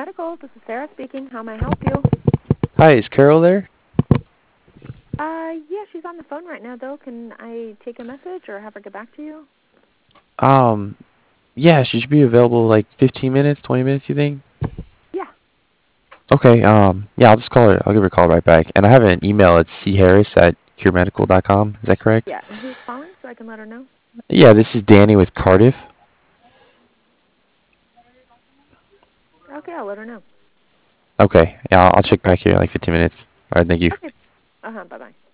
Medical. This is Sarah speaking. How may I help you? Hi, is Carol there? Yeah, she's on the phone right now, though. Can I take a message or have her get back to you? Um, yeah, she should be available like 15 minutes, 20 minutes, you think? Yeah. Okay, yeah, I'll just call her. I'll give her a call right back. And I have an email at charris@curemedical.com. Is that correct? Yeah, and who's calling so I can let her know? Yeah, this is Danny with Cardiff. Okay, I'll let her know. Okay, yeah, I'll check back here in like 15 minutes. All right, thank you. Okay. Bye-bye.